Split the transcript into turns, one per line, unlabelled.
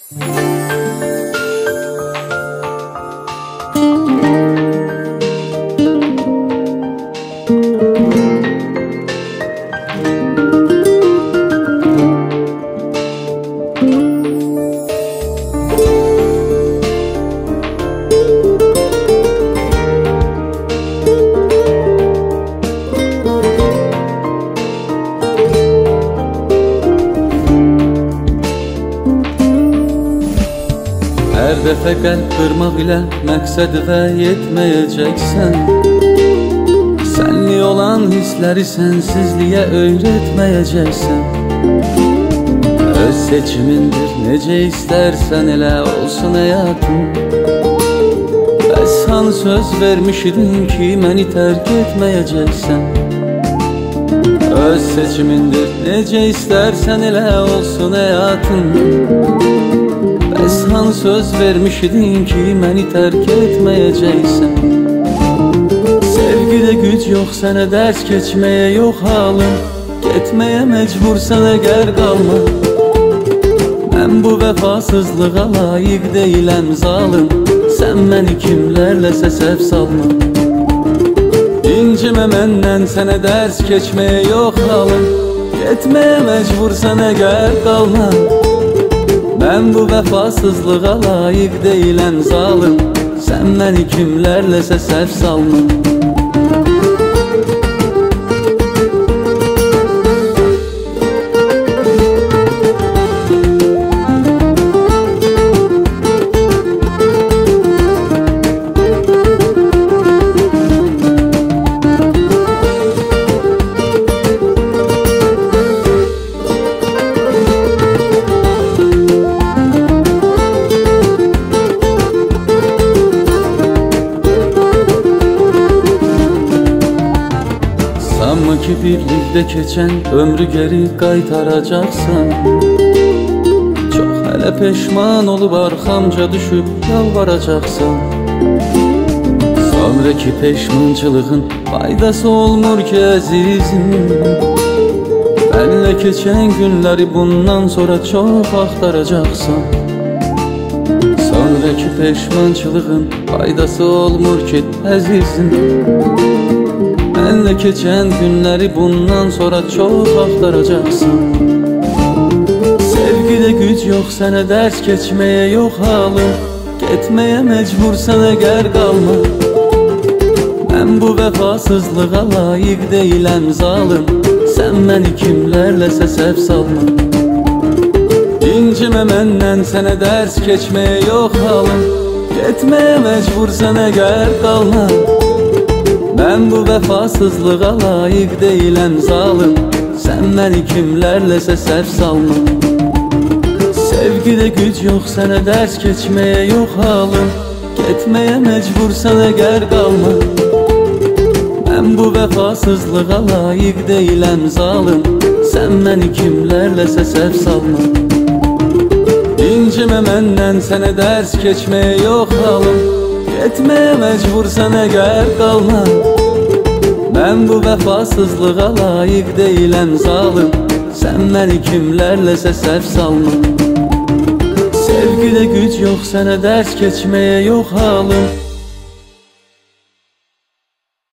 Hər dəfə qəlb qırmaq ilə məqsədivə yetməyəcəksən. Sənli olan hissləri sənsizliyə öyrətməyəcəksən. Öz seçimindir, necə istərsən elə olsun həyatın. Bəs han söz vermişdin ki, məni tərk etməyəcəksən. Öz seçimindir, necə istərsən elə olsun həyatın. Bəs han söz vermişdin ki, məni tərk etməyəcəksən. Sevgidə güc yox, sənə dərs keçməyə yox halım. Getməyə məcbursan əgər qalma. Mən bu vəfasızlığa layiq deyiləm zalım. Sən məni kimlərləsə səhv salma. İncimə məndən, sənə dərs keçməyə yox halım. Getməyə məcbursan əgər qalma. Mən bu vəfasızlığa layiq deyiləm zalım. Sən məni kimlərləsə səhv salma. Sanma ki birlikdə keçən ömrü geri qaytaracaqsan. Çox hələ peşman olub arxamca düşüb yalvaracaqsan. Sonraki peşmançılığın faydası olmur ki əzizim. Benlə keçən günləri bundan sonra çox axtaracaqsan. Sonraki peşmançılığın faydası olmur ki əzizim. Benlə keçən günləri bundan sonra çox axtaracaqsan. Sevgidə güc yox, sənə dərs keçməyə yox halım. Getməyə məcbursan əgər qalma. Mən bu vəfasızlığa layiq deyiləm zalım. Sən məni kimlərləsə səhv salma. İncimə məndən, sənə dərs keçməyə yox halım. Getməyə məcbursan əgər qalma. Mən bu vəfasızlığa layiq deyiləm zalım. Sən məni kimlərləsə səhv salma. Sevgidə güc yox, sənə dərs keçməyə yox halım. Getməyə məcbursan əgər qalma. Mən bu vəfasızlığa layiq deyiləm zalım. Sən məni kimlərləsə səhv salma. İncimə məndən, sənə dərs keçməyə yox halım. Getməyə məcbursan əgər qalma. Mən bu vəfasızlığa layiq deyiləm zalım. Sən məni kimlərləsə səhv salma. Sevgidə güc yox, sənə dərs keçməyə yox halım.